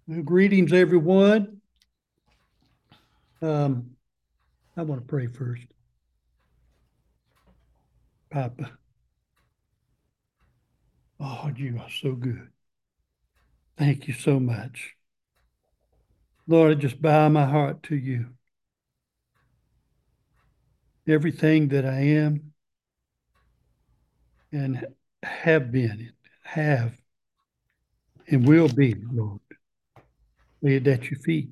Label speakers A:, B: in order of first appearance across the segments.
A: Well, greetings, everyone. I want to pray first. Papa, oh, you are so good. Thank you so much. Lord, I just bow my heart to you. Everything that I am and have been, have, and will be, Lord, lay it at your feet.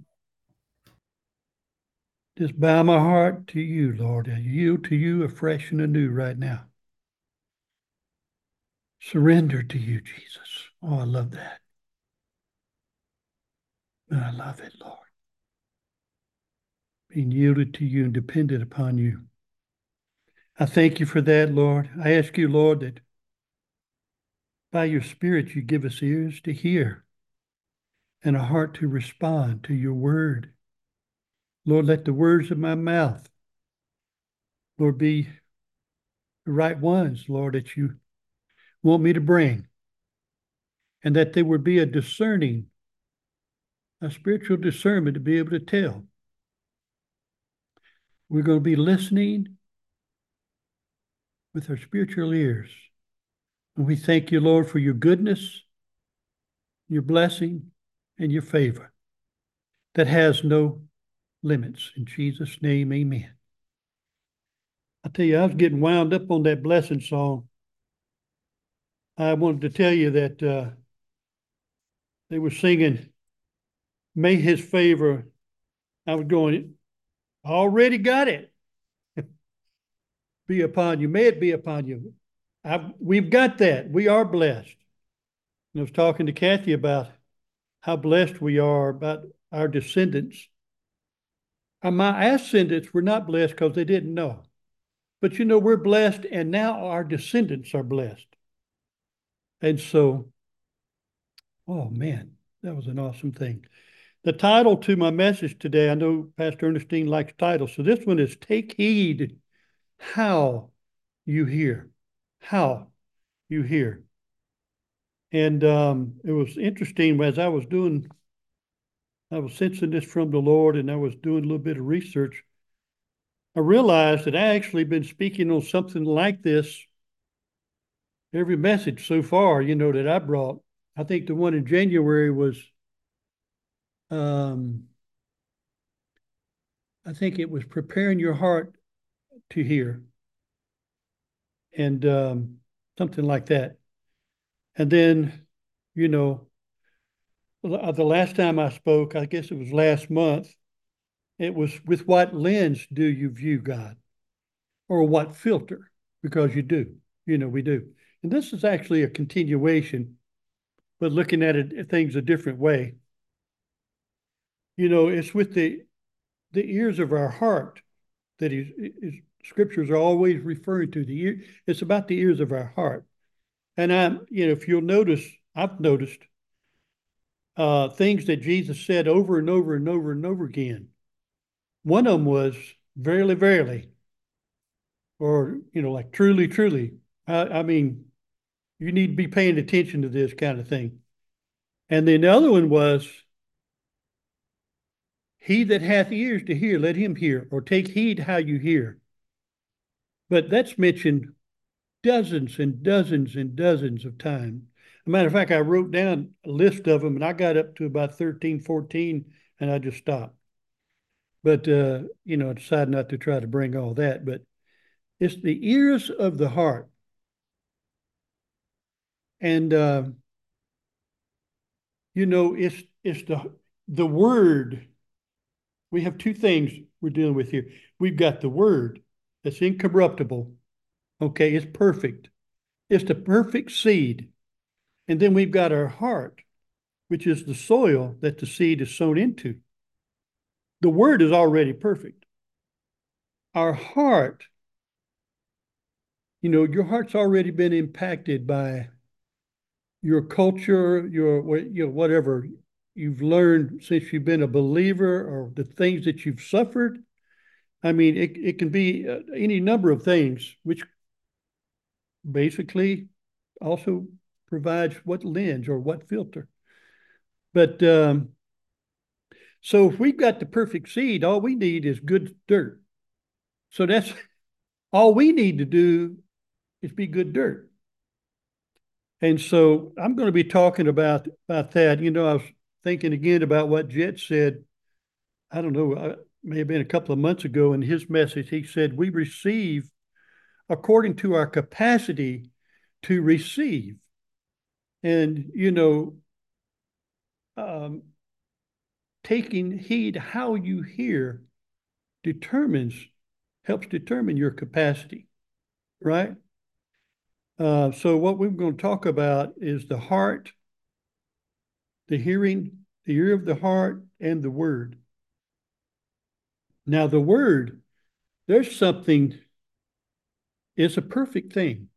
A: Just bow my heart to you, Lord. I yield to you afresh and anew right now. Surrender to you, Jesus. Oh, I love that. I love it, Lord. Being yielded to you and dependent upon you. I thank you for that, Lord. I ask you, Lord, that by your Spirit you give us ears to hear and a heart to respond to your word. Lord, let the words of my mouth, Lord, be the right ones, Lord, that you want me to bring, and that there would be a spiritual discernment to be able to tell. We're going to be listening with our spiritual ears. And we thank you, Lord, for your goodness, your blessing, and your favor that has no limits. In Jesus' name, amen. I tell you, I was getting wound up on that blessing song. I wanted to tell you that they were singing, May His Favor. I was going, I already got it. Be upon you. May it be upon you. We've got that. We are blessed. And I was talking to Kathy about how blessed we are about our descendants. My ascendants were not blessed because they didn't know. But we're blessed, and now our descendants are blessed. And so, oh man, that was an awesome thing. The title to my message today, I know Pastor Ernestine likes titles, so this one is Take Heed How You Hear. How You Hear. And it was interesting as I was sensing this from the Lord, and I was doing a little bit of research. I realized that I actually been speaking on something like this every message so far, that I brought. I think the one in January was, I think it was preparing your heart to hear, and something like that. And then, you know, the last time I spoke, I guess it was last month, it was with what lens do you view God, or what filter? Because you do, we do. And this is actually a continuation, but looking at it, things a different way. It's with the ears of our heart that scriptures are always referring to the ear. It's about the ears of our heart. And if you'll notice, I've noticed things that Jesus said over and over and over and over again. One of them was verily, verily, or like truly, truly. I mean, you need to be paying attention to this kind of thing. And then the other one was, he that hath ears to hear, let him hear, or take heed how you hear. But that's mentioned dozens and dozens and dozens of times. As a matter of fact, I wrote down a list of them, and I got up to about 13, 14, and I just stopped. But, I decided not to try to bring all that. But it's the ears of the heart. And, it's the word. We have two things we're dealing with here. We've got the word that's incorruptible. Okay, it's perfect. It's the perfect seed. And then we've got our heart, which is the soil that the seed is sown into. The word is already perfect. Our heart, your heart's already been impacted by your culture, your whatever you've learned since you've been a believer, or the things that you've suffered. I mean, it can be any number of things, which basically also provides what lens or what filter. But So if we've got the perfect seed, all we need is good dirt. So that's all we need to do is be good dirt. And so I'm going to be talking about that. You know, I was thinking again about what Jet said. I don't know, may have been a couple of months ago in his message. He said, we receive according to our capacity to receive. And, you know, um, taking heed how you hear determines, helps determine your capacity, right? So what we're going to talk about is the heart, the hearing, the ear of the heart, and the word. Now, the word, there's something, it's a perfect thing.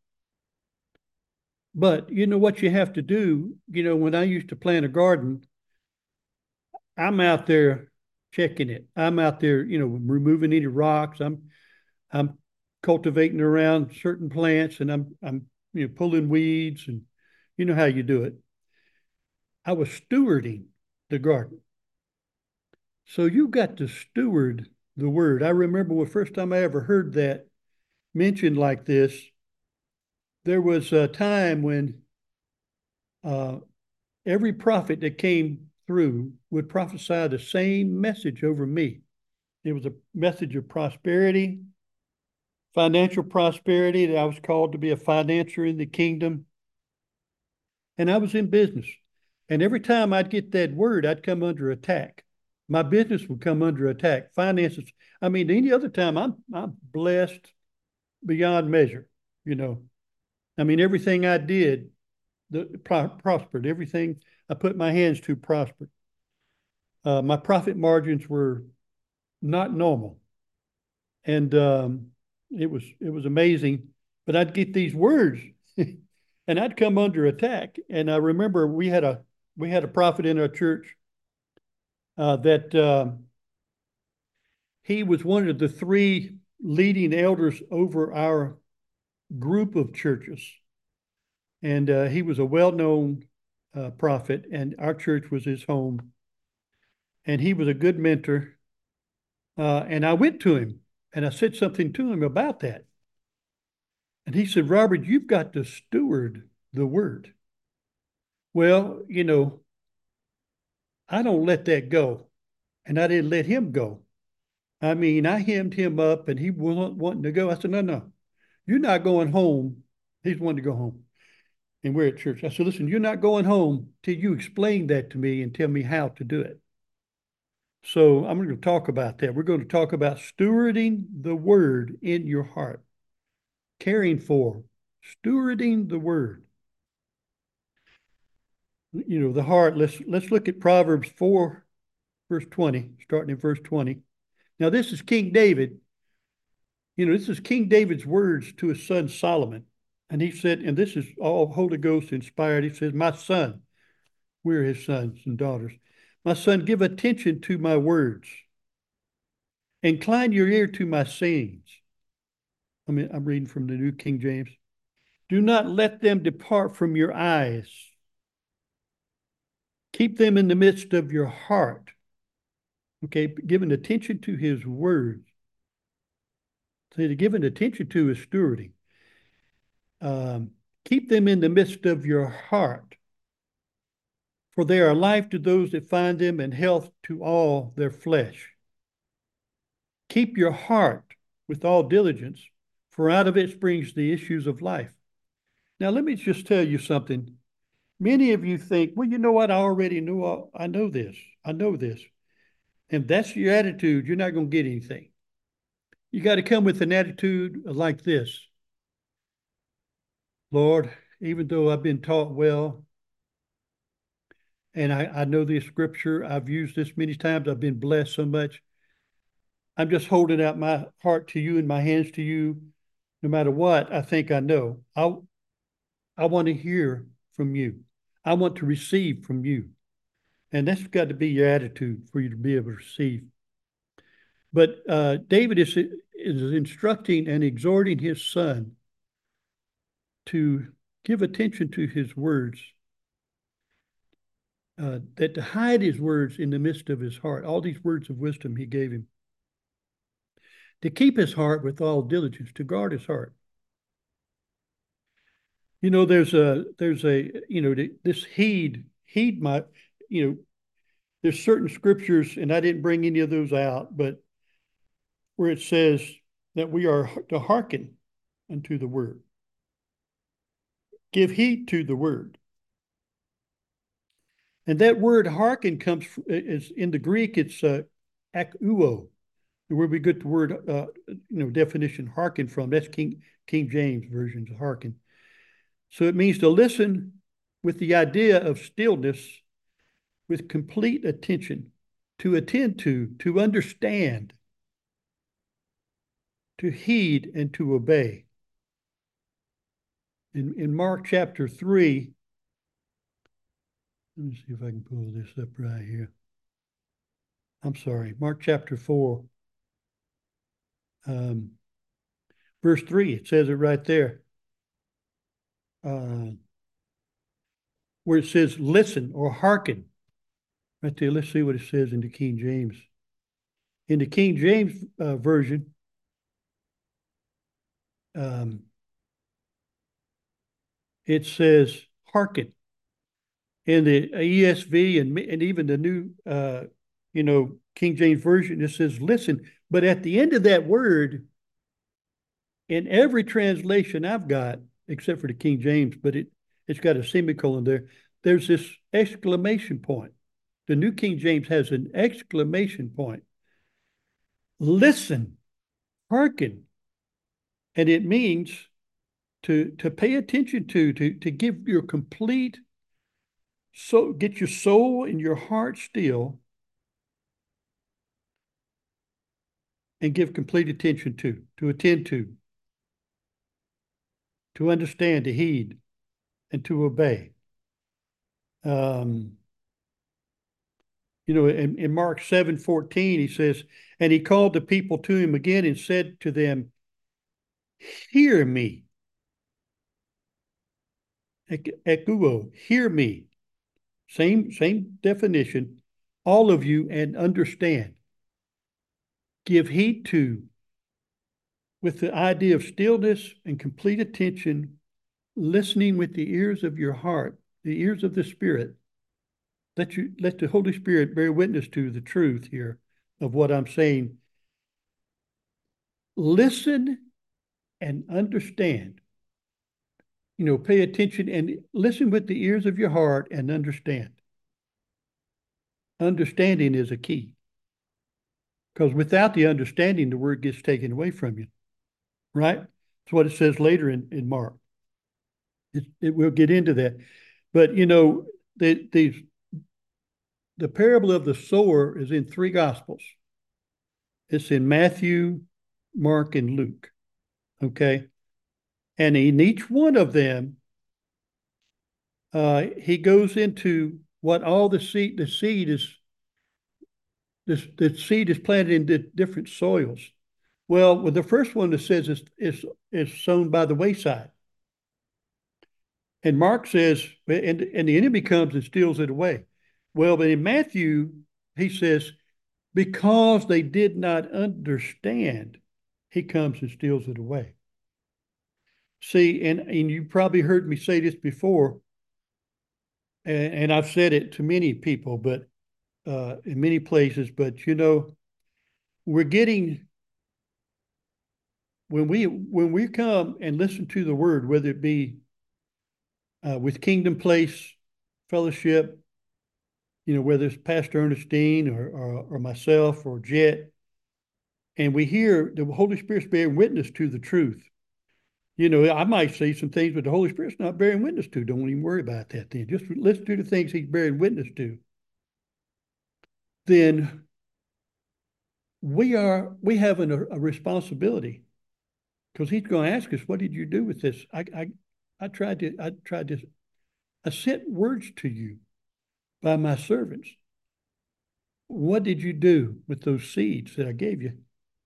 A: But you know what you have to do? You know, when I used to plant a garden, I'm out there checking it. I'm out there, you know, removing any rocks. I'm cultivating around certain plants, and I'm you know pulling weeds, and you know how you do it. I was stewarding the garden. So you got to steward the word. I remember the first time I ever heard that mentioned like this. There was a time when uh, every prophet that came through would prophesy the same message over me. It was a message of prosperity, financial prosperity, that I was called to be a financier in the kingdom. And I was in business. And every time I'd get that word, I'd come under attack. My business would come under attack. Finances. I mean, any other time, I'm blessed beyond measure. You know, I mean, everything I did prospered. Everything I put my hands to prospered. My profit margins were not normal, and it was amazing. But I'd get these words, and I'd come under attack. And I remember we had a prophet in our church that he was one of the three leading elders over our group of churches, and he was a well-known prophet, and our church was his home, and he was a good mentor. And I went to him and I said something to him about that. And he said, Robert, you've got to steward the word. Well, you know, I don't let that go. And I didn't let him go. I mean, I hemmed him up and he wasn't wanting to go. I said, no, no, you're not going home. He's wanting to go home. And we're at church. I said, listen, you're not going home till you explain that to me and tell me how to do it. So I'm going to talk about that. We're going to talk about stewarding the word in your heart, caring for, stewarding the word. You know, the heart. Let's look at Proverbs 4, verse 20, starting in verse 20. Now, this is King David. You know, this is King David's words to his son Solomon. And he said, and this is all Holy Ghost inspired. He says, my son, we're his sons and daughters. My son, give attention to my words. Incline your ear to my sayings. I'm reading from the New King James. Do not let them depart from your eyes. Keep them in the midst of your heart. Okay, giving attention to his words. So to giving attention to is stewarding. Keep them in the midst of your heart, for they are life to those that find them and health to all their flesh. Keep your heart with all diligence, for out of it springs the issues of life. Now, let me just tell you something. Many of you think, well, you know what? I already know. I know this. I know this. And that's your attitude. You're not going to get anything. You got to come with an attitude like this. Lord, even though I've been taught well, and I know this scripture, I've used this many times, I've been blessed so much. I'm just holding out my heart to you and my hands to you. No matter what, I think I know. I want to hear from you. I want to receive from you. And that's got to be your attitude for you to be able to receive. But David is instructing and exhorting his son to give attention to his words. that to hide his words in the midst of his heart, all these words of wisdom he gave him, to keep his heart with all diligence, to guard his heart. There's a, this heed my, there's certain scriptures, and I didn't bring any of those out, but where it says that we are to hearken unto the word. Give heed to the word. And that word hearken is in the Greek, it's akuo, where we get the word, definition hearken from. That's King James version of hearken. So it means to listen with the idea of stillness, with complete attention, to attend to understand, to heed, and to obey. In Mark chapter 3, let me see if I can pull this up right here. I'm sorry, Mark chapter 4, verse 3, it says it right there. Where it says listen or hearken. Right there, let's see what it says in the King James. In the King James version, it says hearken. In the ESV and even the new, King James version, it says listen. But at the end of that word, in every translation I've got, except for the King James, but it's got a semicolon there, there's this exclamation point. The New King James has an exclamation point. Listen, hearken. And it means to pay attention to give your complete, so get your soul and your heart still and give complete attention to attend to understand, to heed, and to obey. In Mark 7:14, he says, and he called the people to him again and said to them, hear me. Ekuo, hear me. Same definition, all of you, and understand. Give heed to, with the idea of stillness and complete attention, listening with the ears of your heart, the ears of the Spirit. Let the Holy Spirit bear witness to the truth here of what I'm saying. Listen and understand. Pay attention and listen with the ears of your heart and understand. Understanding is a key. Because without the understanding, the word gets taken away from you. Right? That's what it says later in Mark. It will get into that. But, the parable of the sower is in 3 Gospels. It's in Matthew, Mark, and Luke. Okay? And in each one of them, he goes into what all the seed is planted in different soils. Well, with the first one, it says is sown by the wayside. And Mark says, and the enemy comes and steals it away. Well, but in Matthew, he says, because they did not understand, he comes and steals it away. See, and you probably heard me say this before, and I've said it to many people, but in many places, but we're getting, when we come and listen to the word, whether it be with Kingdom Place Fellowship, whether it's Pastor Ernestine or myself or Jet, and we hear the Holy Spirit's bearing witness to the truth. I might say some things, but the Holy Spirit's not bearing witness to. Don't even worry about that then. Just listen to the things he's bearing witness to. Then we have a responsibility, because he's going to ask us, what did you do with this? I sent words to you by my servants. What did you do with those seeds that I gave you?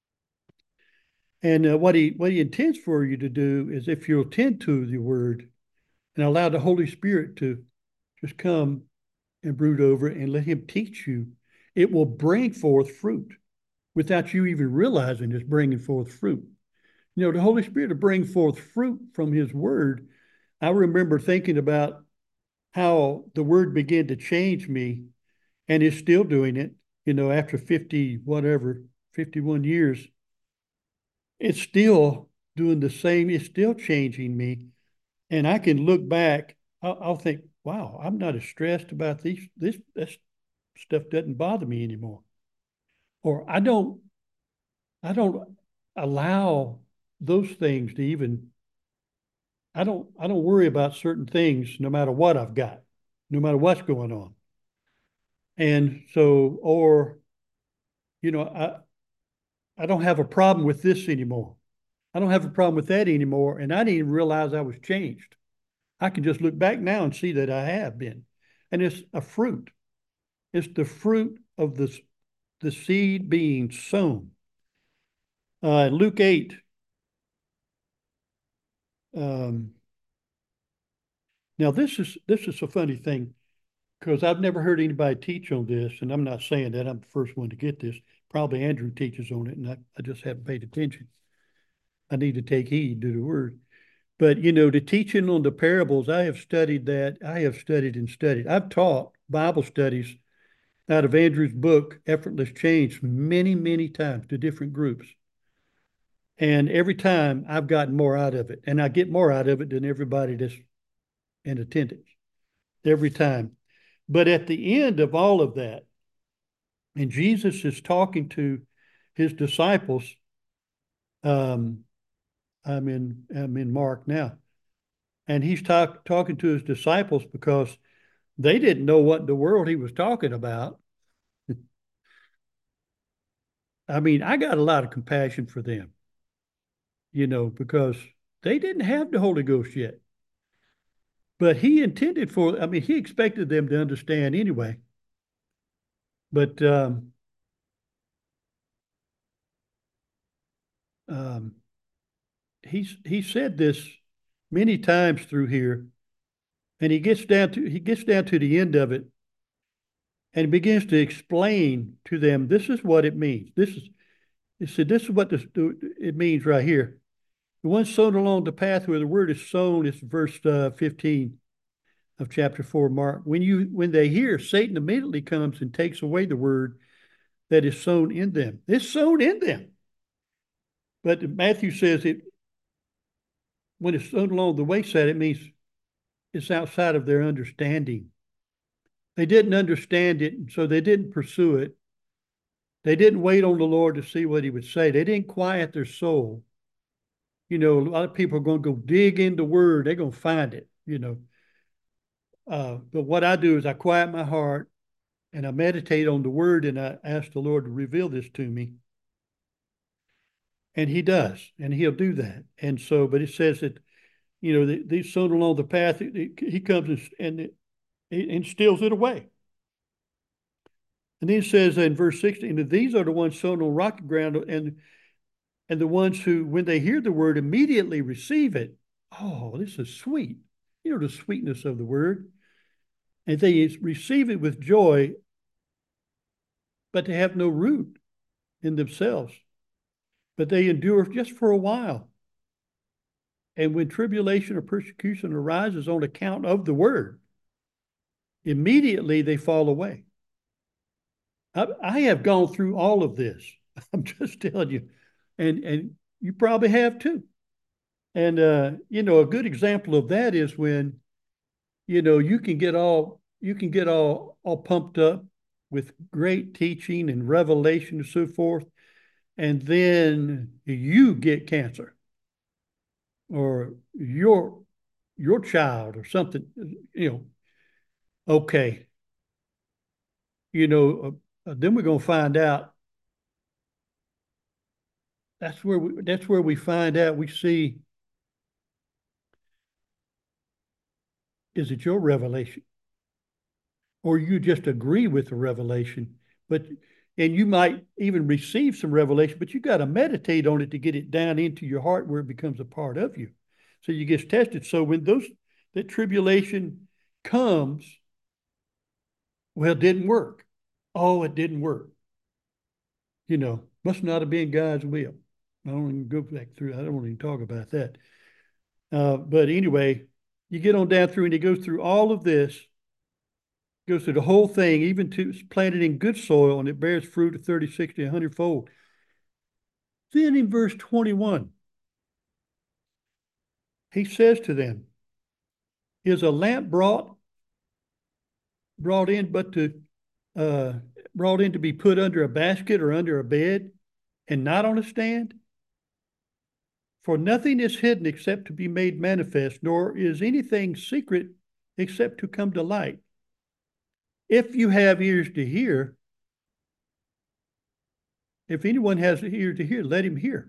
A: And what he intends for you to do is, if you'll tend to the word and allow the Holy Spirit to just come and brood over it and let him teach you, it will bring forth fruit without you even realizing it's bringing forth fruit. You know, the Holy Spirit will bring forth fruit from his word. I remember thinking about how the word began to change me and is still doing it, you know, after 50, whatever, 51 years. It's still doing the same. It's still changing me. And I can look back, I'll think, wow, I'm not as stressed about this stuff doesn't bother me anymore. Or I don't allow those things to even, I don't worry about certain things no matter what I've got, no matter what's going on. And so, or, you know, I don't have a problem with this anymore. I don't have a problem with that anymore. And I didn't even realize I was changed. I can just look back now and see that I have been. And it's a fruit. It's the fruit of the seed being sown. Luke 8, um, now this is a funny thing because I've never heard anybody teach on this, and I'm not saying that I'm the first one to get this. Probably Andrew teaches on it, and I just haven't paid attention. I need to take heed to the word. But you know, the teaching on the parables, I have studied that. I have studied and studied. I've taught Bible studies out of Andrew's book, Effortless Change, many, many times to different groups. And every time I've gotten more out of it. And I get more out of it than everybody that's in attendance every time. But at the end of all of that, and Jesus is talking to his disciples, um, I'm in Mark now, and he's talking to his disciples because they didn't know what in the world he was talking about. I mean, I got a lot of compassion for them, you know, because they didn't have the Holy Ghost yet. But he intended for, I mean, he expected them to understand anyway. But um, he said this many times through here, and he gets down to the end of it, and begins to explain to them, this is what it means. He said, this is what it means right here. The one sown along the path where the word is sown is verse 15 of chapter 4, Mark. When they hear, Satan immediately comes and takes away the word that is sown in them. It's sown in them. But Matthew says it when it's sown along the wayside, it means it's outside of their understanding. They didn't understand it, so they didn't pursue it. They didn't wait on the Lord to see what he would say. They didn't quiet their soul. You know, a lot of people are going to go dig in the word. They're going to find it, you know. But what I do is I quiet my heart and I meditate on the word and I ask the Lord to reveal this to me. And he does, and he'll do that. And so, but it says that, you know, these sown along the path, he comes and steals it away. And then it says in verse 16, these are the ones sown on rocky ground and the ones who, when they hear the word, immediately receive it. Oh, this is sweet. You know, the sweetness of the word. And they receive it with joy, but they have no root in themselves. But they endure just for a while. And when tribulation or persecution arises on account of the word, immediately they fall away. I have gone through all of this. I'm just telling you, and you probably have too. And you know, a good example of that is when, you know, you can get all pumped up with great teaching and revelation and so forth, and then you get cancer or your child or something, you know. Okay, you know, then we're going to find out. That's where we find out. We see, is it your revelation, or you just agree with the revelation? But and you might even receive some revelation, but you got to meditate on it to get it down into your heart where it becomes a part of you. So you get tested. So when that tribulation comes, Well, it didn't work. Oh, it didn't work. Must not have been God's will. I don't even go back through. I don't want to even talk about that. But anyway, you get on down through and he goes through all of this, goes through the whole thing, even to it's planted in good soil and it bears fruit of 30, 60, 100-fold. Then in verse 21, he says to them, is a lamp brought in but to uh, brought in to be put under a basket or under a bed and not on a stand? For nothing is hidden except to be made manifest, nor is anything secret except to come to light. If you have ears to hear, if anyone has ears to hear, let him hear.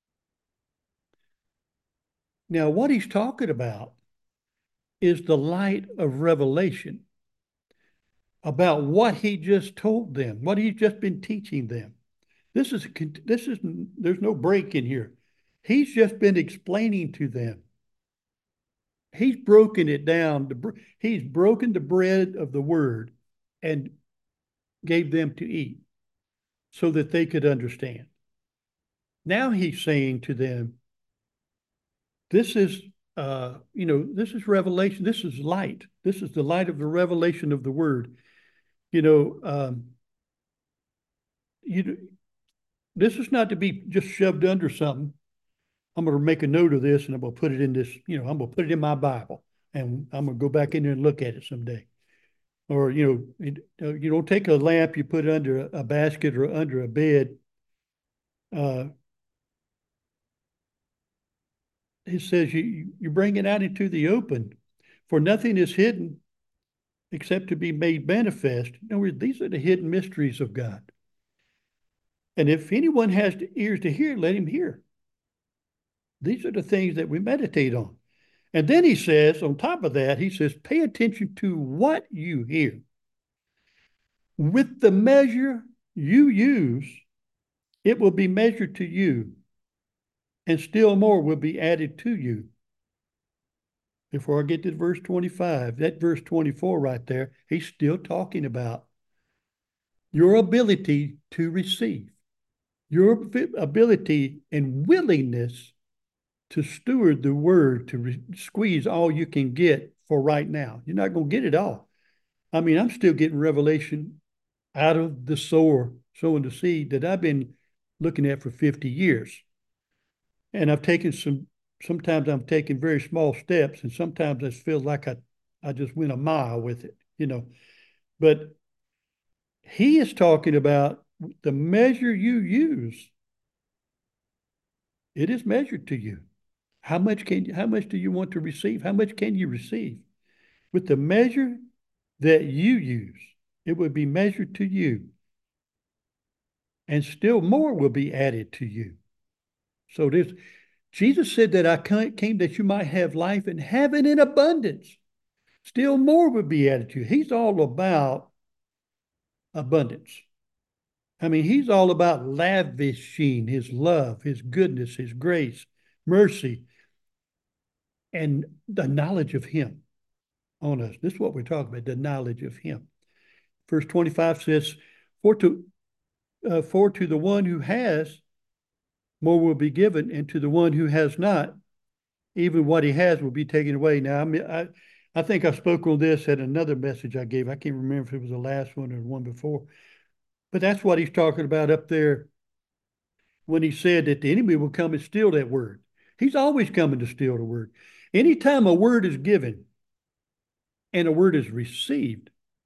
A: Now, what he's talking about is the light of revelation about what he just told them, what he's just been teaching them. There's no break in here. He's just been explaining to them. He's broken it down. He's broken the bread of the word and gave them to eat so that they could understand. Now he's saying to them, this is, this is revelation. This is light. This is the light of the revelation of the word. You know, this is not to be just shoved under something. I'm going to make a note of this and I'm going to put it in this, I'm going to put it in my Bible and I'm going to go back in there and look at it someday. Or, you don't take a lamp, you put it under a basket or under a bed. It says you bring it out into the open, for nothing is hidden except to be made manifest. In other words, these are the hidden mysteries of God. And if anyone has ears to hear, let him hear. These are the things that we meditate on. And then he says, on top of that, he says, pay attention to what you hear. With the measure you use, it will be measured to you, and still more will be added to you. Before I get to verse 25, that verse 24 right there, he's still talking about your ability to receive, your ability and willingness to steward the word, to squeeze all you can get for right now. You're not going to get it all. I mean, I'm still getting revelation out of the sower, sowing the seed that I've been looking at for 50 years. And sometimes I'm taking very small steps, and sometimes it feels like I just went a mile with it, But he is talking about the measure you use. It is measured to you. How much do you want to receive? How much can you receive? With the measure that you use, it will be measured to you. And still more will be added to you. So Jesus said that I came that you might have life and have it in abundance. Still more will be added to you. He's all about abundance. I mean, he's all about lavishing his love, his goodness, his grace, mercy, and the knowledge of him on us. This is what we're talking about, the knowledge of him. Verse 25 says, for to the one who has, more will be given, and to the one who has not, even what he has will be taken away. Now, I think I spoke on this at another message I gave. I can't remember if it was the last one or the one before. But that's what he's talking about up there when he said that the enemy will come and steal that word. He's always coming to steal the word. Anytime a word is given and a word is received,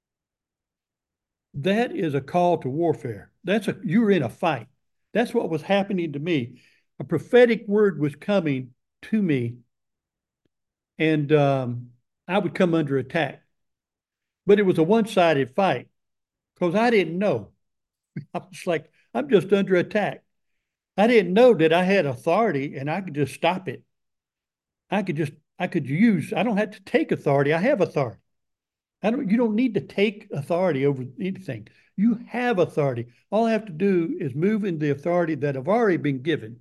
A: that is a call to warfare. You're in a fight. That's what was happening to me. A prophetic word was coming to me, and I would come under attack. But it was a one-sided fight because I didn't know. I was like, I'm just under attack. I didn't know that I had authority and I could just stop it. I don't have to take authority. I have authority. You don't need to take authority over anything. You have authority. All I have to do is move in the authority that have already been given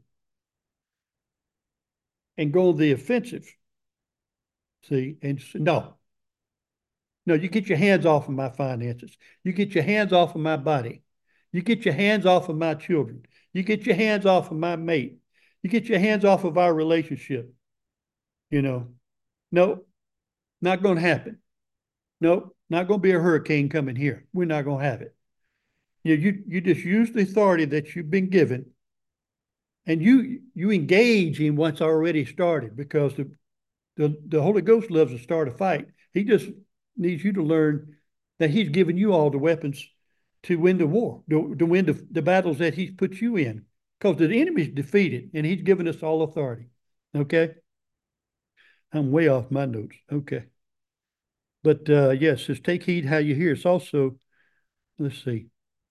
A: and go on the offensive. See, and no, No, you get your hands off of my finances. You get your hands off of my body. You get your hands off of my children. You get your hands off of my mate. You get your hands off of our relationship. You know, no, not going to happen. Nope, not going to be a hurricane coming here. We're not going to have it. You just use the authority that you've been given, and you engage in what's already started, because the Holy Ghost loves to start a fight. He just needs you to learn that He's given you all the weapons to win the war, to win the battles that He's put you in, because the enemy's defeated and He's given us all authority. Okay, I'm way off my notes. Okay, but yes, it says take heed how you hear. It's also, let's see,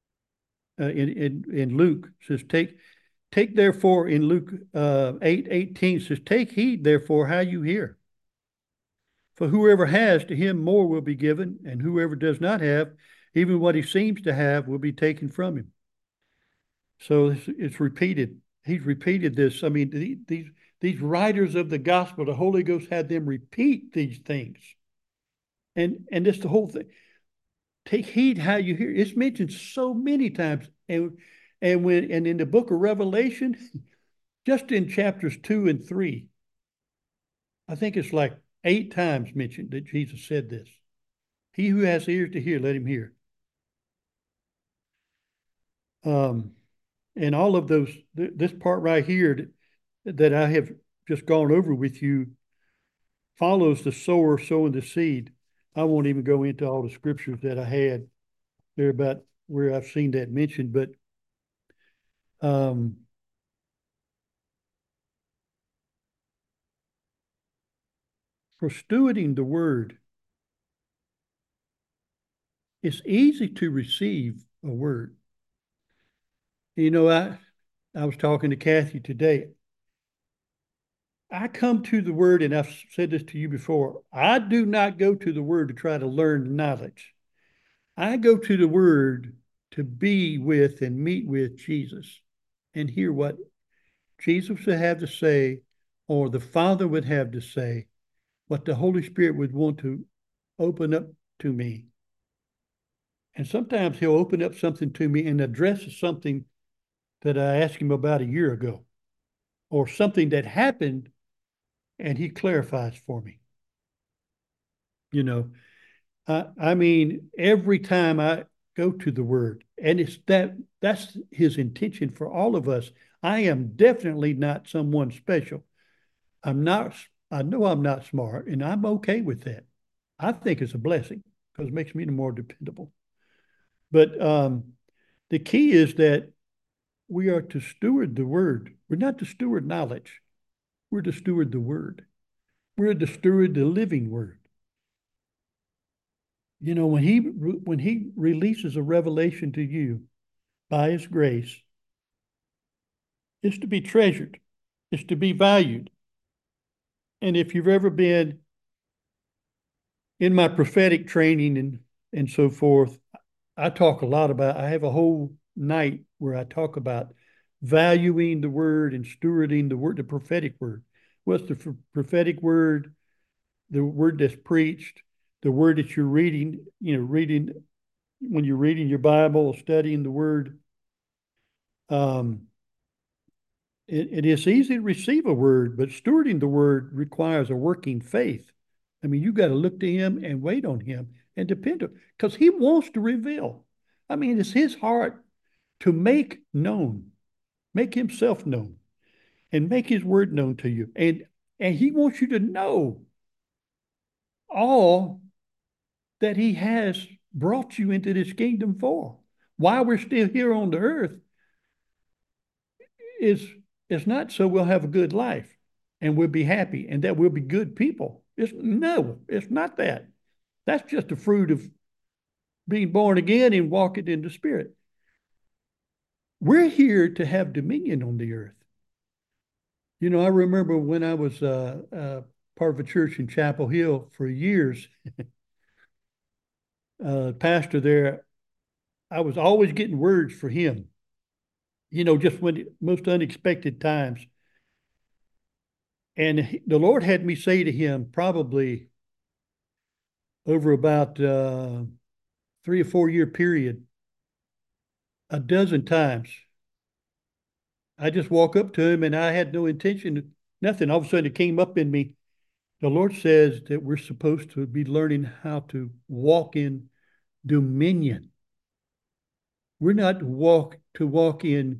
A: in Luke, it says take therefore, in Luke 8:18 says, take heed therefore how you hear. For whoever has, to him more will be given, and whoever does not have, even what he seems to have will be taken from him. So it's repeated. He's repeated this. I mean, these writers of the gospel, the Holy Ghost had them repeat these things. And that's the whole thing. Take heed how you hear. It's mentioned so many times. And in the book of Revelation, just in chapters 2 and 3, I think it's like 8 times mentioned that Jesus said this. He who has ears to hear, let him hear. And all of those, this part right here that I have just gone over with you follows the sower sowing the seed. I won't even go into all the scriptures that I had there about where I've seen that mentioned, but for stewarding the word, it's easy to receive a word. You know, I was talking to Kathy today. I come to the word, and I've said this to you before. I do not go to the word to try to learn knowledge. I go to the word to be with and meet with Jesus and hear what Jesus would have to say, or the Father would have to say, what the Holy Spirit would want to open up to me. And sometimes He'll open up something to me and address something that I asked Him about a year ago, or something that happened, and He clarifies for me. You know, I mean, every time I go to the Word, and that's His intention for all of us. I am definitely not someone special. I'm not. I know I'm not smart, and I'm okay with that. I think it's a blessing because it makes me more dependable. But the key is that we are to steward the word. We're not to steward knowledge. We're to steward the word. We're to steward the living word. You know, when he releases a revelation to you by His grace, it's to be treasured. It's to be valued. And if you've ever been in my prophetic training and so forth, I talk a lot about, I have a whole night where I talk about valuing the word and stewarding the word, the prophetic word. What's the prophetic word? The word that's preached, the word that you're reading, reading when you're reading your Bible, studying the word. It is easy to receive a word, but stewarding the word requires a working faith. I mean, you got to look to Him and wait on Him and depend on, because He wants to reveal. I mean, it's His heart to make known, make Himself known, and make His word known to you. And He wants you to know all that He has brought you into this kingdom for. While we're still here on the earth, is it's not so we'll have a good life and we'll be happy and that we'll be good people. It's not that. That's just the fruit of being born again and walking in the Spirit. We're here to have dominion on the earth. You know, I remember when I was part of a church in Chapel Hill for years, pastor there, I was always getting words for him, just when most unexpected times. And the Lord had me say to him probably over about 3 or 4 year period a dozen times. I just walk up to him and I had no intention, nothing. All of a sudden it came up in me. The Lord says that we're supposed to be learning how to walk in dominion. We're not walk in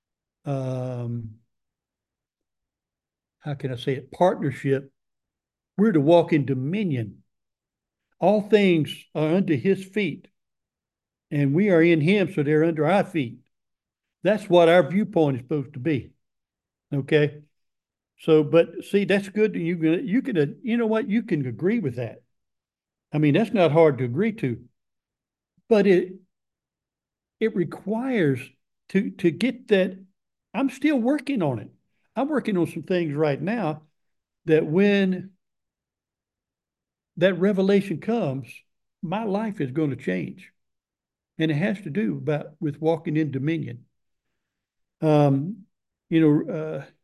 A: how can I say it, partnership. We're to walk in dominion. All things are under his feet, and we are in him, so they're under our feet. That's what our viewpoint is supposed to be. Okay. So, but see, that's good. You know what? You can agree with that. I mean, that's not hard to agree to, but it requires to get that. I'm still working on it. I'm working on some things right now that when that revelation comes, my life is going to change. And it has to do with walking in dominion. Um, you know,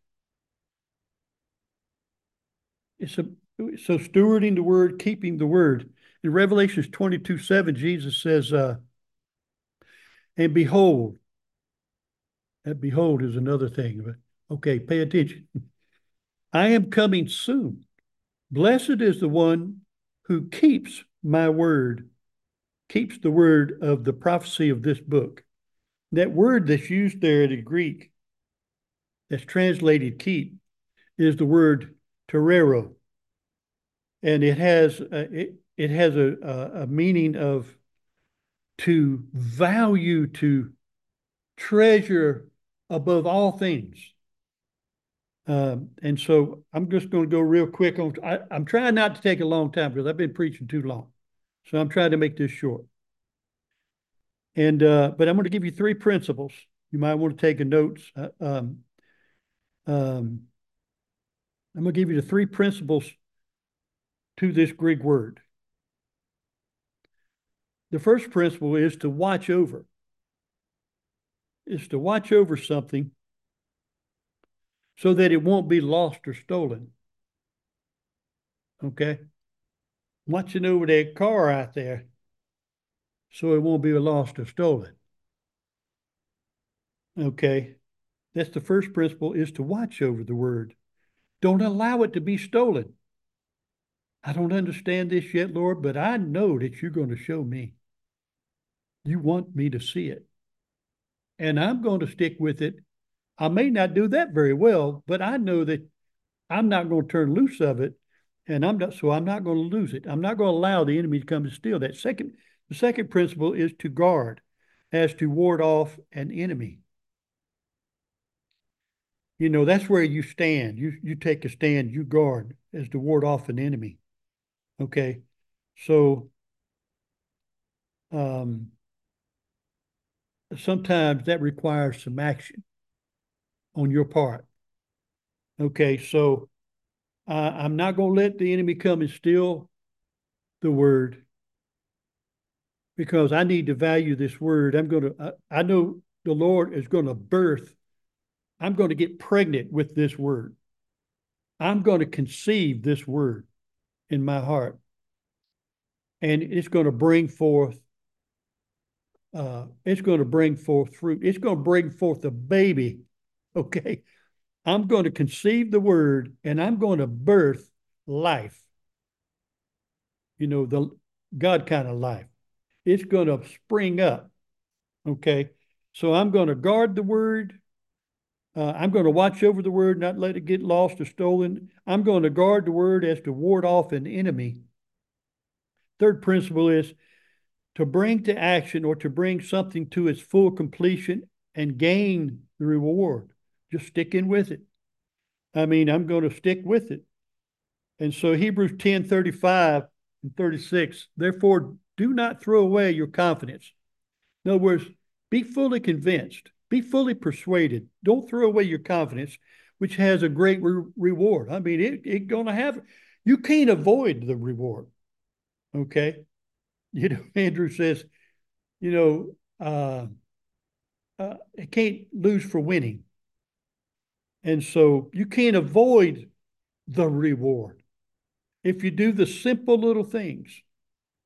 A: it's a so stewarding the word, keeping the word. In Revelations 22:7, Jesus says, and behold, that behold is another thing, but okay, pay attention. I am coming soon. Blessed is the one who keeps my word, keeps the word of the prophecy of this book. That word that's used there in the Greek, that's translated keep, is the word terero. And it has a meaning of to value, to treasure above all things. And so I'm just going to go real quick on. I'm trying not to take a long time because I've been preaching too long. So I'm trying to make this short. And but I'm going to give you three principles. You might want to take a notes. I'm going to give you the three principles to this Greek word. The first principle is to watch over. Is to watch over something so that it won't be lost or stolen. Okay? Watching over that car out there so it won't be lost or stolen. Okay? That's the first principle, is to watch over the word. Don't allow it to be stolen. I don't understand this yet, Lord, but I know that you're going to show me. You want me to see it. And I'm going to stick with it. I may not do that very well, but I know that I'm not going to turn loose of it. And I'm not going to lose it. I'm not going to allow the enemy to come and steal that. The second principle is to guard, as to ward off an enemy. You know, that's where you stand. You take a stand, you guard as to ward off an enemy. Okay. So um, sometimes that requires some action on your part. Okay. So I'm not going to let the enemy come and steal the word, because I need to value this word. I know the Lord is going to birth, I'm going to get pregnant with this word. I'm going to conceive this word in my heart. And it's going to bring forth fruit. It's going to bring forth a baby. Okay. I'm going to conceive the word and I'm going to birth life. You know, the God kind of life. It's going to spring up. Okay. So I'm going to guard the word. I'm going to watch over the word, not let it get lost or stolen. I'm going to guard the word as to ward off an enemy. Third principle is to bring to action, or to bring something to its full completion and gain the reward. Just sticking with it. I mean, I'm going to stick with it. And so Hebrews 10:35 and 36, therefore do not throw away your confidence. In other words, be fully convinced, be fully persuaded. Don't throw away your confidence, which has a great reward. I mean, it's going to have, you can't avoid the reward. Okay. You know, Andrew says, you know, it can't lose for winning. And so you can't avoid the reward if you do the simple little things.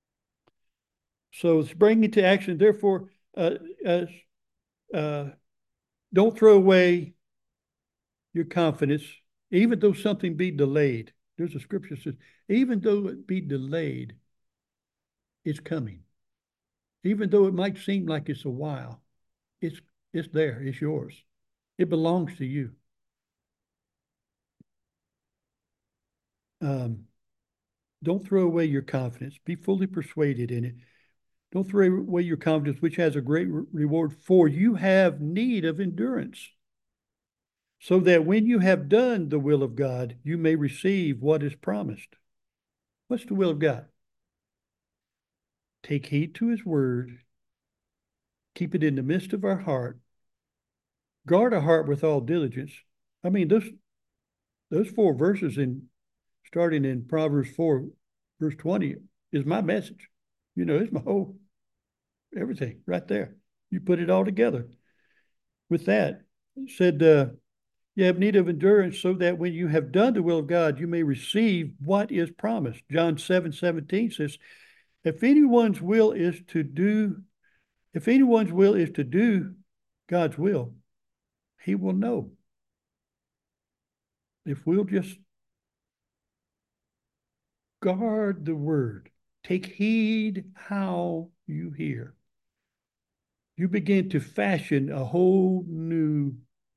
A: So it's bringing it to action. Therefore, uh, uh, uh, don't throw away your confidence, even though something be delayed. There's a scripture that says, even though it be delayed, it's coming. Even though it might seem like it's a while, it's it's there. It's yours. It belongs to you. Um, don't throw away your confidence. Be fully persuaded in it. Don't throw away your confidence, which has a great reward, for you have need of endurance, so that when you have done the will of God, you may receive what is promised. What's the will of God? Take heed to his word, keep it in the midst of our heart, guard our heart with all diligence. I mean, those four verses in starting in Proverbs 4, verse 20 is my message. You know, it's my whole everything right there. You put it all together. With that, it said, you have need of endurance so that when you have done the will of God, you may receive what is promised. John 7:17 says, if anyone's will is to do, if anyone's will is to do God's will, he will know. If we'll just guard the word, take heed how you hear, you begin to fashion a whole new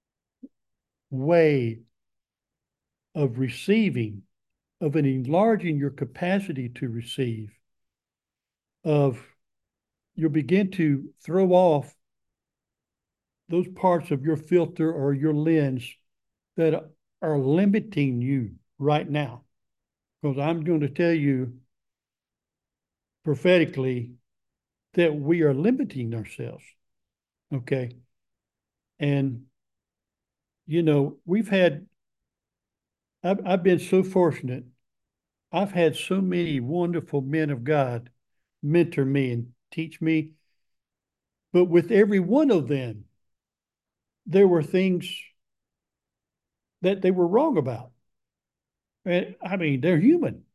A: way of receiving, of an enlarging your capacity to receive, of you'll begin to throw off those parts of your filter or your lens that are limiting you right now. Because I'm going to tell you prophetically that we are limiting ourselves. Okay. And, you know, I've been so fortunate. I've had so many wonderful men of God mentor me and teach me. But with every one of them, there were things that they were wrong about. And I mean, they're human.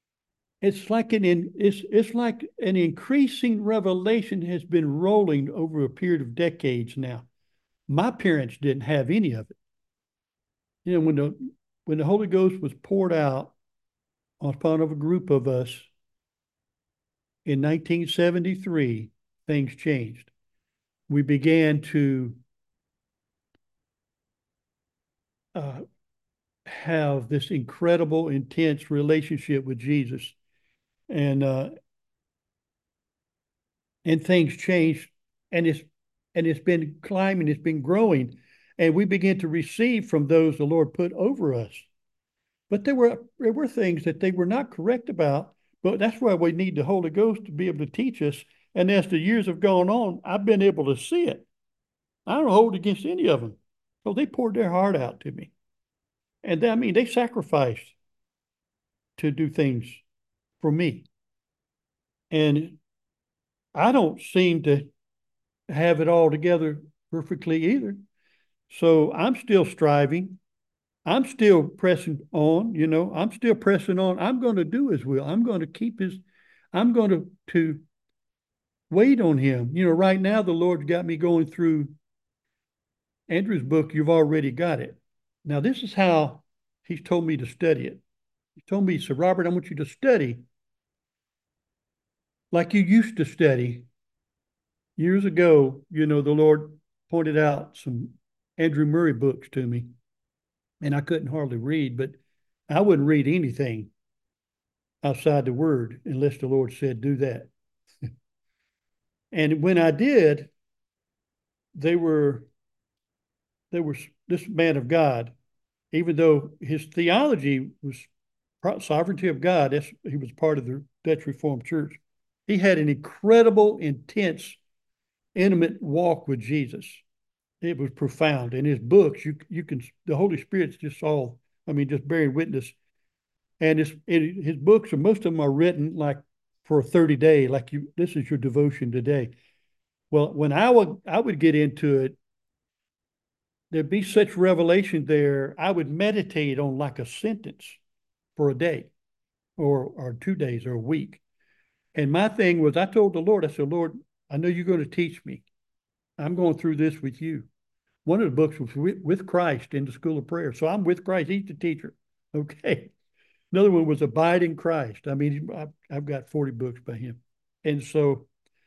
A: It's like an increasing revelation has been rolling over a period of decades now. My parents didn't have any of it. You know, when the Holy Ghost was poured out upon of a group of us in 1973, things changed. We began to uh, have this incredible, intense relationship with Jesus, and uh, and things changed, and it's been climbing, it's been growing, and we began to receive from those the Lord put over us. But there were things that they were not correct about. But that's why we need the Holy Ghost to be able to teach us. And as the years have gone on, I've been able to see it. I don't hold against any of them. So they poured their heart out to me. And I mean, they sacrificed to do things for me. And I don't seem to have it all together perfectly either. So I'm still striving. I'm still pressing on, you know, I'm still pressing on. I'm going to do his will. I'm going to keep his, I'm going to wait on him. You know, right now the Lord's got me going through Andrew's book. You've already got it. Now, this is how he's told me to study it. He told me, so Robert, I want you to study like you used to study years ago. You know, the Lord pointed out some Andrew Murray books to me, and I couldn't hardly read, but I wouldn't read anything outside the word unless the Lord said, do that. And when I did, they were, this man of God, even though his theology was sovereignty of God, he was part of the Dutch Reformed Church. He had an incredible, intense, intimate walk with Jesus. It was profound. In his books, you can the Holy Spirit's just all, I mean, just bearing witness. And his books, and most of them are written like for a 30-day, like this is your devotion today. Well, when I would get into it, there'd be such revelation there. I would meditate on like a sentence for a day or 2 days or a week. And my thing was, I told the Lord, I said, Lord, I know you're going to teach me. I'm going through this with you. One of the books was with Christ in the School of Prayer. So I'm with Christ. He's the teacher. Okay. Another one was Abide in Christ. I mean, I've got 40 books by him. And so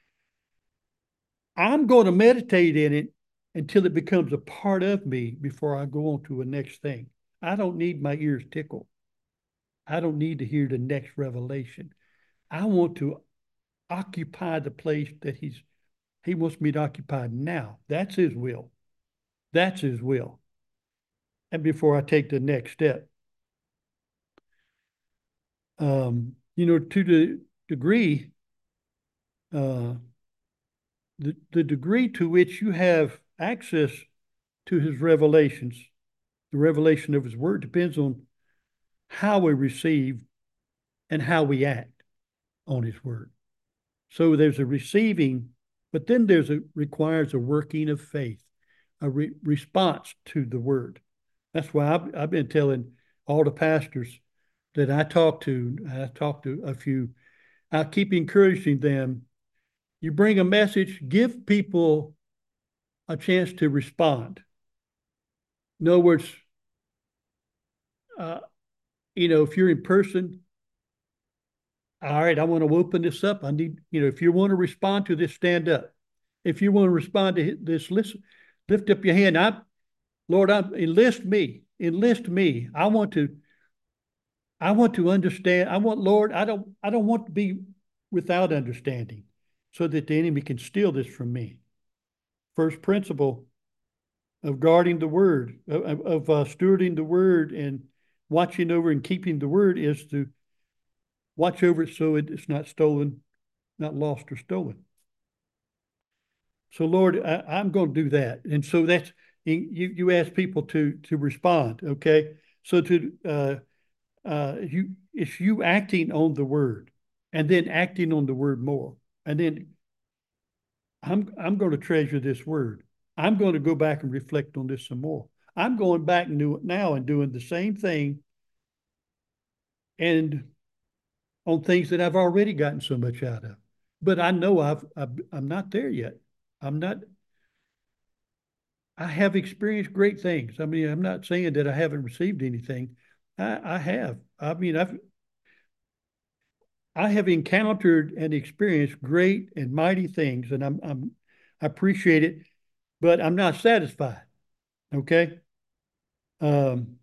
A: I'm going to meditate in it until it becomes a part of me before I go on to a next thing. I don't need my ears tickled. I don't need to hear the next revelation. I want to occupy the place that he wants me to occupy now. That's his will. That's his will. And before I take the next step, to the degree, uh, the degree to which you have access to his revelations, the revelation of his word depends on how we receive and how we act on his word. So there's a receiving, but then requires a working of faith, a response to the word. That's why I've been telling all the pastors that I talk to a few, I keep encouraging them. You bring a message, give people a chance to respond. In other words, uh, if you're in person, all right, I want to open this up. I need, if you want to respond to this, stand up. If you want to respond to this, listen, lift up your hand. Lord, enlist me. Enlist me. I want to understand. Lord, I don't want to be without understanding so that the enemy can steal this from me. First principle of guarding the word, of stewarding the word and watching over and keeping the word is to watch over it so it's not stolen, not lost or stolen. So, Lord, I'm going to do that. And so you ask people to respond, okay? So it's you acting on the word and then acting on the word more. And then I'm going to treasure this word. I'm going to go back and reflect on this some more. I'm going back now and doing the same thing and on things that I've already gotten so much out of. But I know I'm not there yet. I'm not. I have experienced great things. I mean, I'm not saying that I haven't received anything. I have. I mean, I have encountered and experienced great and mighty things, and I appreciate it, but I'm not satisfied. Okay. Um,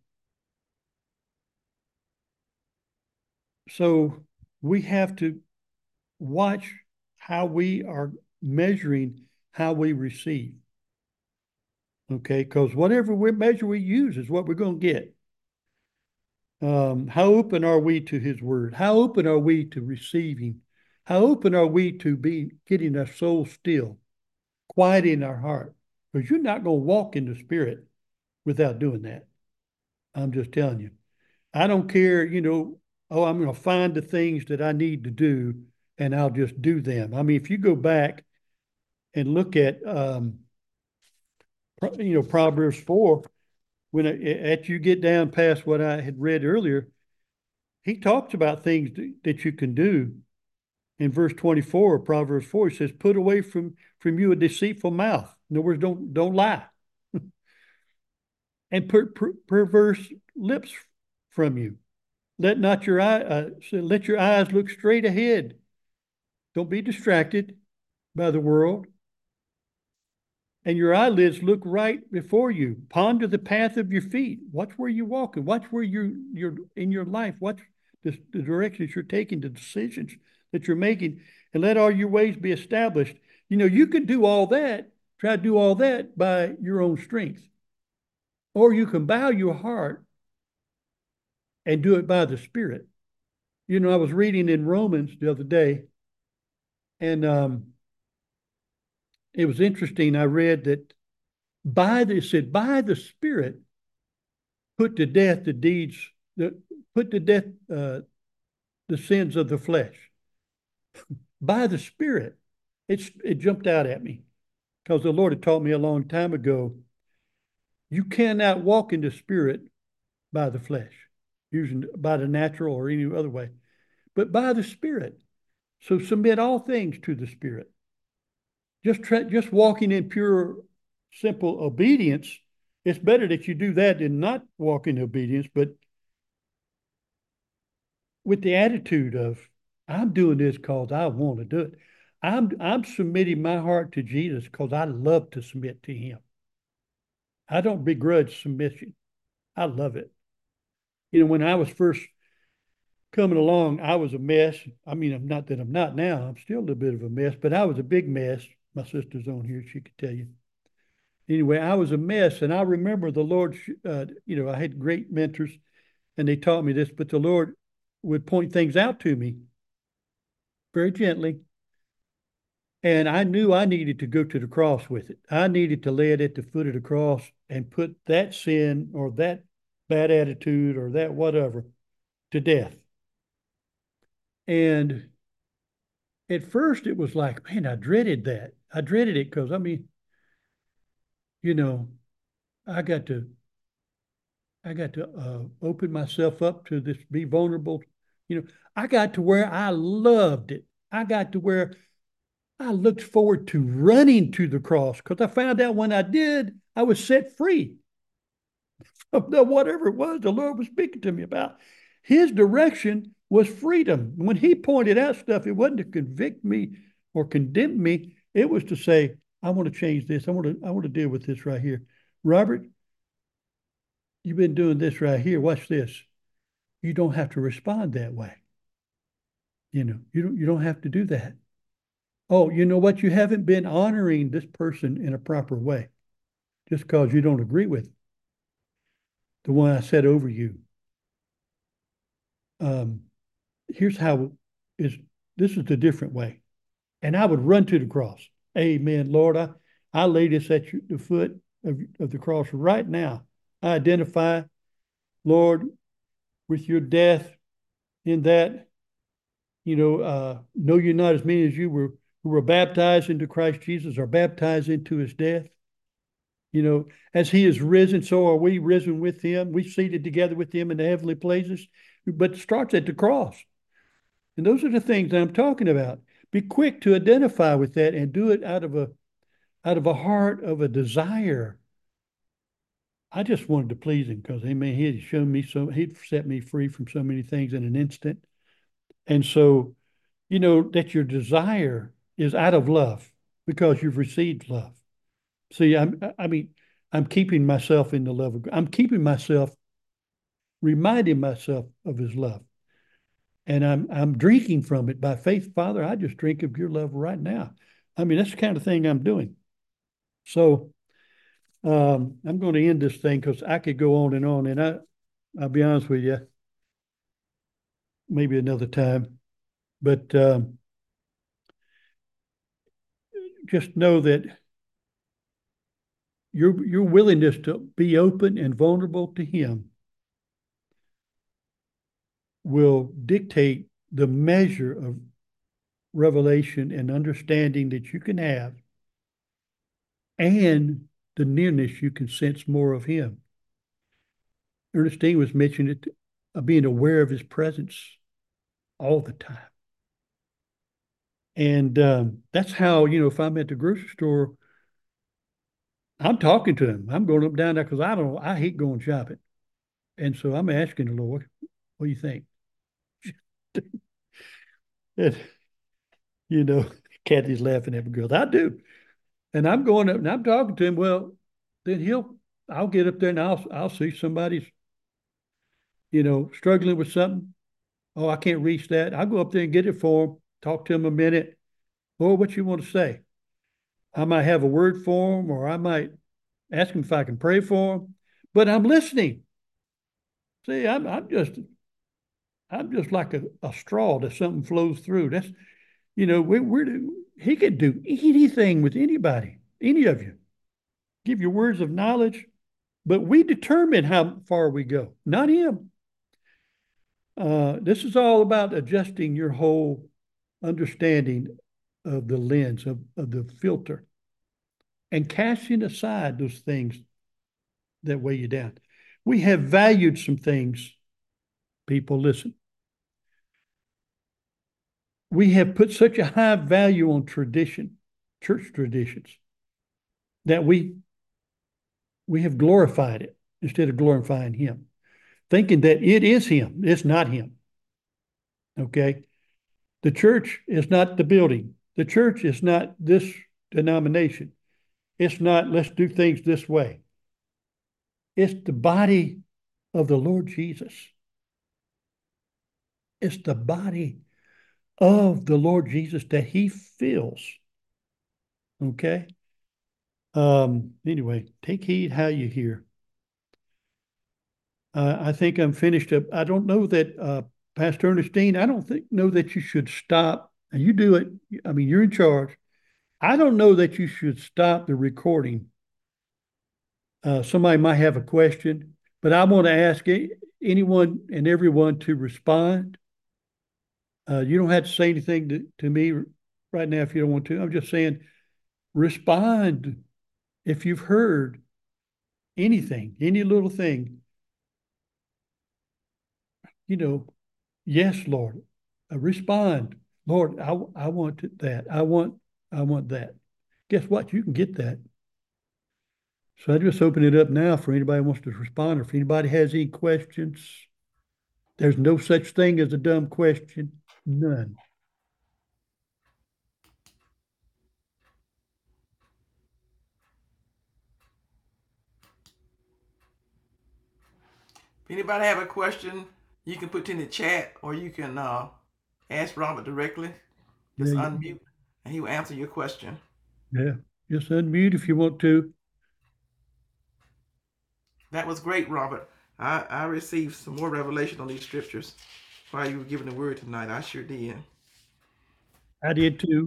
A: so we have to watch how we are measuring how we receive. Okay, because whatever measure we use is what we're going to get. How open are we to his word? How open are we to receiving? How open are we to be getting our soul still, quieting our heart? Because you're not going to walk in the spirit without doing that. I'm just telling you. I don't care, I'm going to find the things that I need to do and I'll just do them. I mean, if you go back and look at, Proverbs 4, as you get down past what I had read earlier, he talks about things that you can do. In verse 24 of Proverbs 4, he says, put away from you a deceitful mouth. In other words, don't lie. And put perverse lips from you. Let your eyes look straight ahead. Don't be distracted by the world. And your eyelids look right before you. Ponder the path of your feet. Watch where you're walking. Watch where you're in your life. Watch the directions you're taking, the decisions that you're making, and let all your ways be established. You could do all that, try to do all that by your own strength. Or you can bow your heart and do it by the Spirit. I was reading in Romans the other day, and it was interesting. I read that it said, by the Spirit, put to death the deeds, put to death the sins of the flesh. By the Spirit. It jumped out at me because the Lord had taught me a long time ago, you cannot walk in the Spirit by the flesh, using by the natural or any other way, but by the Spirit. So submit all things to the Spirit. Just walking in pure, simple obedience. It's better that you do that than not walk in obedience, but with the attitude of, I'm doing this because I want to do it. I'm submitting my heart to Jesus because I love to submit to him. I don't begrudge submission. I love it. When I was first coming along, I was a mess. I mean, not that I'm not now. I'm still a little bit of a mess, but I was a big mess. My sister's on here. She could tell you. Anyway, I was a mess. And I remember the Lord, I had great mentors and they taught me this, but the Lord would point things out to me very gently. And I knew I needed to go to the cross with it. I needed to lay it at the foot of the cross and put that sin or that bad attitude or that whatever to death. And at first it was like, man, I dreaded that. I dreaded it because, you know, I got to open myself up to this, be vulnerable. I got to where I loved it. I got to where I looked forward to running to the cross because I found out when I did, I was set free from whatever it was the Lord was speaking to me about. His direction was freedom. When he pointed out stuff, it wasn't to convict me or condemn me. It was to say, I want to change this. I want to deal with this right here. Robert, you've been doing this right here. Watch this. You don't have to respond that way. You don't have to do that. Oh, you know what? You haven't been honoring this person in a proper way just because you don't agree with the one I set over you. Here's how this is the different way. And I would run to the cross. Amen, Lord. I lay this at the foot of the cross right now. I identify, Lord, with your death in that, know you're not as many as you were who were baptized into Christ Jesus or baptized into his death. As he is risen, so are we risen with him. We seated together with him in the heavenly places, but it starts at the cross. And those are the things that I'm talking about. Be quick to identify with that and do it out of a heart of a desire. I just wanted to please him because, amen, he had shown me he'd set me free from so many things in an instant. And so, that your desire is out of love because you've received love. See, I'm keeping myself in the love of God. I'm keeping myself, reminding myself of his love. And I'm drinking from it by faith. Father, I just drink of your love right now. That's the kind of thing I'm doing. So I'm going to end this thing because I could go on. And I'll be honest with you, maybe another time. But just know that your willingness to be open and vulnerable to him will dictate the measure of revelation and understanding that you can have and the nearness you can sense more of him. Ernestine was mentioning it, being aware of his presence all the time. And that's how, if I'm at the grocery store, I'm talking to him. I'm going up and down there because I hate going shopping. And so I'm asking the Lord, what do you think? And, Kathy's laughing at me, girls. I do. And I'm going up and I'm talking to him. Well, then I'll get up there and I'll see somebody's, struggling with something. Oh, I can't reach that. I'll go up there and get it for him, talk to him a minute. Lord, what you want to say? I might have a word for him, or I might ask him if I can pray for him, but I'm listening. See, I'm just like a straw that something flows through. That's, he could do anything with anybody, any of you. Give you words of knowledge, but we determine how far we go, not him. This is all about adjusting your whole understanding of the lens, of the filter, and casting aside those things that weigh you down. We have valued some things, people, listen. we have put such a high value on tradition, church traditions, that we have glorified it instead of glorifying him, thinking that it is him. It's not him. Okay. The church is not the building. The church is not this denomination. It's not, let's do things this way. It's the body of the Lord Jesus. It's the body of the Lord Jesus that he fills. Okay. Anyway, take heed how you hear. I think I'm finished up. I don't know that, Pastor Ernestine, I don't know that you should stop. And you do it. I mean, you're in charge. I don't know that you should stop the recording. Somebody might have a question, but I want to ask anyone and everyone to respond. You don't have to say anything to me right now if you don't want to. I'm just saying, respond if you've heard anything, any little thing. Yes, Lord, respond. Lord, I want that. I want that. Guess what? You can get that. So I just open it up now for anybody who wants to respond, or if anybody has any questions. There's no such thing as a dumb question. None.
B: If anybody have a question, you can put it in the chat, or you can ask Robert directly. Just
A: Yeah,
B: unmute, and he will answer your question.
A: yeah. Just unmute if you want to.
B: That was great, Robert. I received some more revelation on these scriptures while you were giving the word tonight. I sure did.
A: I did too.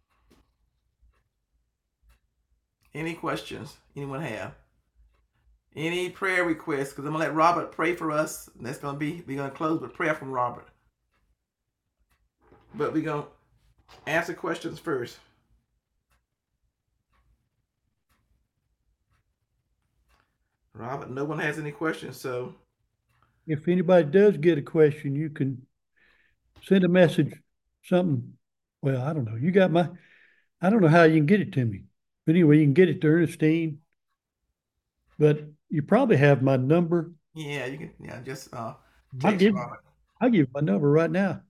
B: Any questions anyone have? Any prayer requests? Because I'm gonna let Robert pray for us. And that's gonna be we're gonna close with prayer from Robert. But we're gonna answer questions first. Robert, no one has any questions, so
A: If anybody does get a question, you can send a message, something. Well, I don't know. I don't know how you can get it to me. But anyway, you can get it to Ernestine, but you probably have my number.
B: yeah, you can just
A: I'll
B: text
A: give
B: Robert.
A: I'll give you my number right now.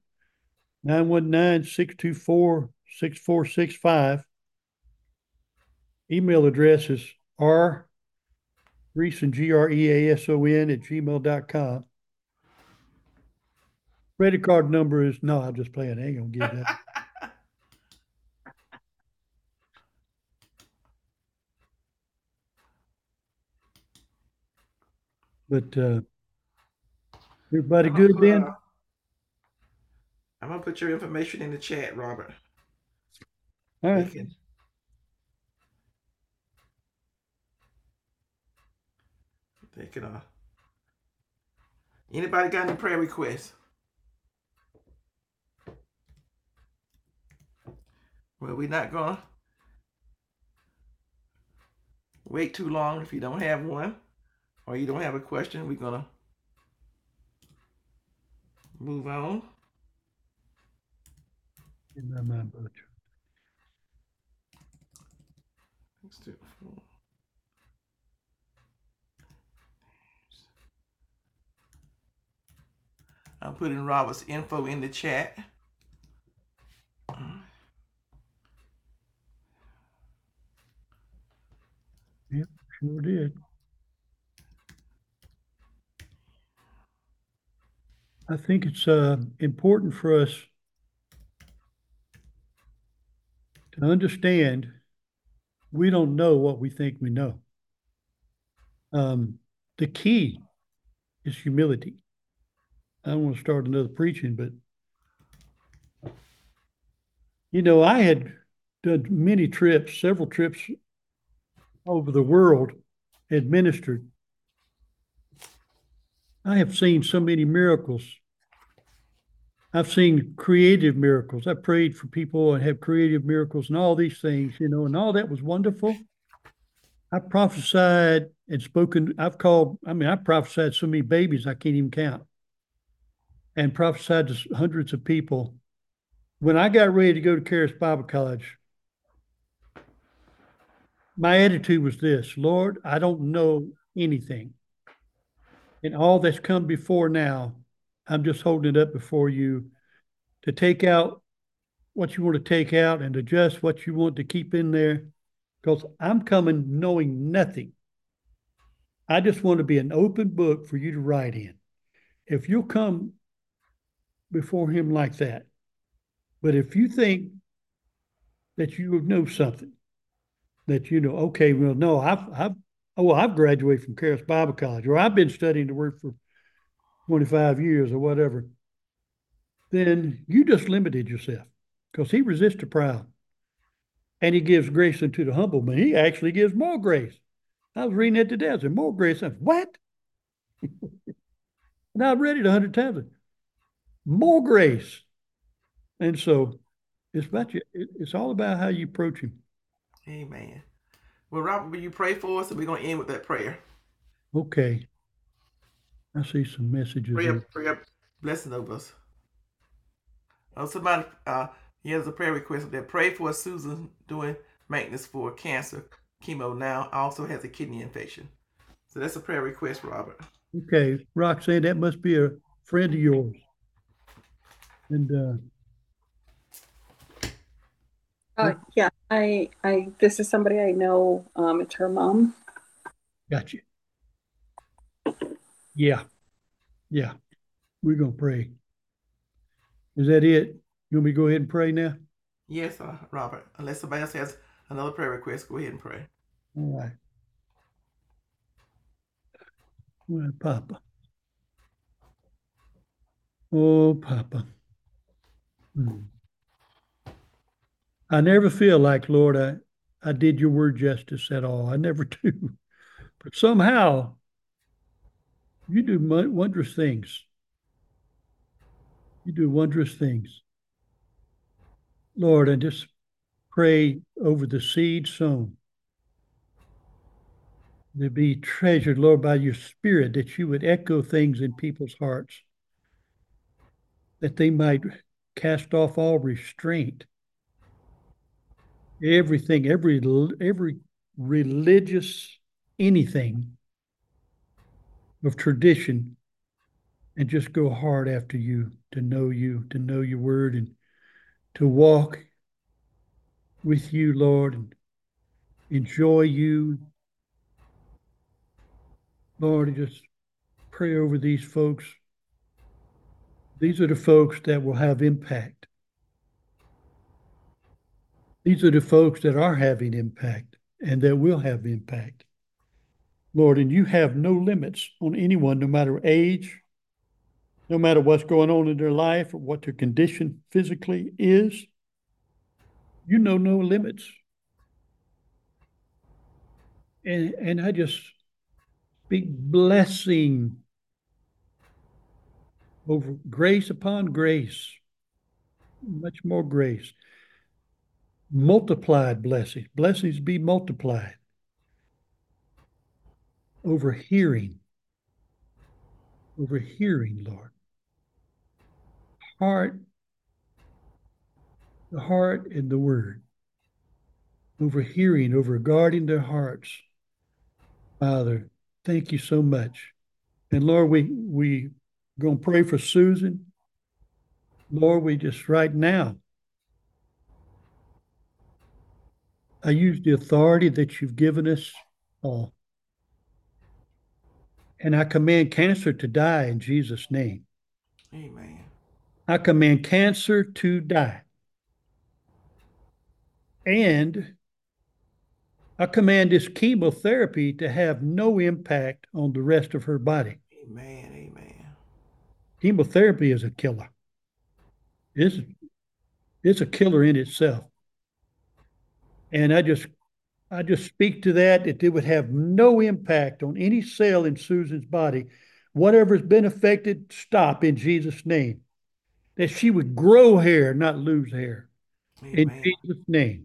A: 919-624-6465. Email address is Greason, Greason @gmail.com. Credit card number is, no, I'm just playing. I ain't gonna give that. But everybody
B: I'm gonna
A: good
B: put
A: then?
B: I'm gonna put your information in the chat, Robert.
A: All
B: They
A: right.
B: can they can anybody got any prayer requests? Well, we're not gonna wait too long if you don't have one or you don't have a question. We're gonna move on.
A: In my mind, Butch.
B: I'm putting Robert's info in the chat.
A: Yep, sure did. I think it's important for us to understand we don't know what we think we know. The key is humility. I don't want to start another preaching, but I had done many trips, several trips over the world, administered. I have seen so many miracles. I've seen creative miracles. I prayed for people and have creative miracles and all these things, and all that was wonderful. I prophesied and spoken. I prophesied so many babies I can't even count, and prophesied to hundreds of people. when I got ready to go to Charis Bible College, my attitude was this: Lord, I don't know anything. And all that's come before now, I'm just holding it up before you to take out what you want to take out and adjust what you want to keep in there. Because I'm coming knowing nothing. I just want to be an open book for you to write in. If you'll come before him like that, but if you think that you know something, that you know, okay, well, no, I've graduated from Charis Bible College, or I've been studying the word for 25 years or whatever, then you just limited yourself because he resists the proud and he gives grace unto the humble, but he actually gives more grace. I was reading it today. I said, more grace. I said, what? And I've read it 100 times. More grace. And so it's about you. It's all about how you approach him.
B: Amen. Well, Robert, will you pray for us? And we're going to end with that prayer.
A: Okay. I see some messages here.
B: Prayer blessing over us. Somebody, here's a prayer request that pray for Susan doing maintenance for cancer chemo now, also has a kidney infection. So that's a prayer request, Robert.
A: Okay, Roxanne, that must be a friend of yours. And
C: yeah, this is somebody I know. It's her mom.
A: got you. Yeah. Yeah. We're gonna pray. Is that it? You want me to go ahead and pray now?
B: Yes, Robert. Unless somebody else has another prayer request, go ahead and pray.
A: All right. Well, Papa. Oh, Papa. I never feel like, Lord, I did your word justice at all. I never do. But somehow you do wondrous things. You do wondrous things. Lord, I just pray over the seed sown to be treasured, Lord, by your spirit, that you would echo things in people's hearts, that they might cast off all restraint. Everything, every religious anything of tradition, and just go hard after you, to know your word, and to walk with you, Lord, and enjoy you. Lord, I just pray over these folks. These are the folks that will have impact. These are the folks that are having impact and that will have impact. Lord, and you have no limits on anyone, no matter age, no matter what's going on in their life or what their condition physically is. You know no limits. And I just speak blessing over grace upon grace, much more grace. Multiplied blessings. Blessings be multiplied. Over hearing, Lord. The heart and the word. Over hearing, over guarding their hearts. Father, thank you so much. And Lord, we going to pray for Susan. Lord, we just right now, I use the authority that you've given us all. And I command cancer to die in Jesus' name.
B: Amen.
A: I command cancer to die. And I command this chemotherapy to have no impact on the rest of her body.
B: Amen. Amen.
A: Chemotherapy is a killer. It's a killer in itself. And I just speak to that it would have no impact on any cell in Susan's body. Whatever's been affected, stop in Jesus' name. That she would grow hair, not lose hair.
B: Amen.
A: In Jesus' name.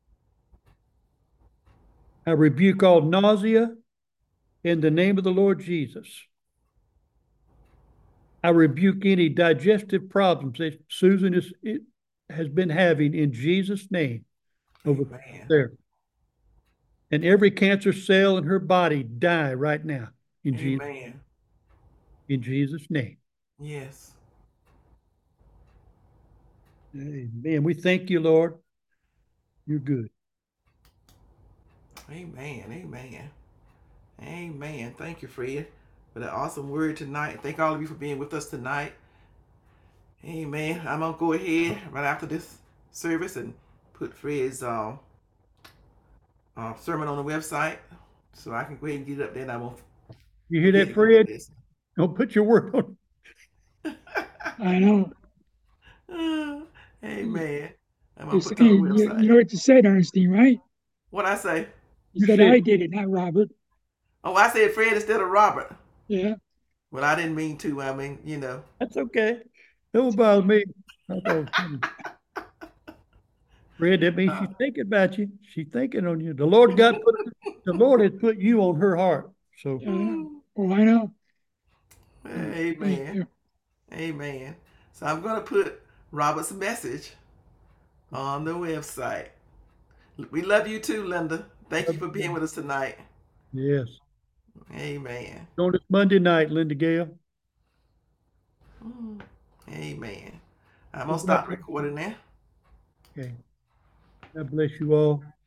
A: I rebuke all nausea in the name of the Lord Jesus. I rebuke any digestive problems that Susan has been having in Jesus' name over
B: Amen.
A: there. And every cancer cell in her body die right now
B: Amen.
A: in Jesus' name.
B: Yes.
A: Amen. We thank you, Lord. You're good.
B: Amen. Amen. Amen. Thank you, Fred, for that awesome word tonight. Thank all of you for being with us tonight. Amen. I'm gonna go ahead right after this service and put Fred's sermon on the website, so I can go ahead and get it up there, and I won't
A: You hear
B: forget
A: that,
B: to go and
A: Fred?
B: listen.
A: Don't put your word on.
D: I know.
B: Amen. I'm gonna
D: You,
B: put it on the
D: you
B: website.
D: know what you said, Ernestine, right?
B: What I say?
D: You
A: You
D: said
A: said,
D: I did it, not Robert.
B: Oh, I said Fred instead of Robert.
D: Yeah.
B: Well, I didn't mean to. I mean,
A: that's okay. Don't bother me. I thought, Fred, that means she's thinking about you. She's thinking on you. The Lord has put you on her heart. So
D: Oh, I know. Thank
B: Amen.
D: you.
B: Amen. So I'm gonna put Robert's message on the website. We love you too, Linda. Thank you for being with us tonight.
A: yes.
B: Amen.
A: On this Monday night, Linda Gale.
B: Amen. I'm gonna stop recording now.
A: Okay. God bless you all.